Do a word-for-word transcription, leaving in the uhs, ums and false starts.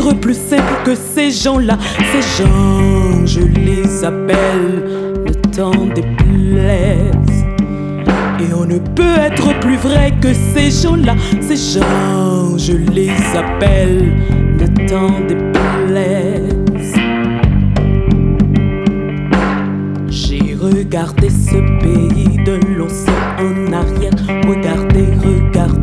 être plus simple que ces gens-là. Ces gens, je les appelle le temps déplaise. Et on ne peut être plus vrai que ces gens-là. Ces gens, je les appelle le temps déplaise. J'ai regardé ce pays de l'océan en arrière. Regardez, regardez.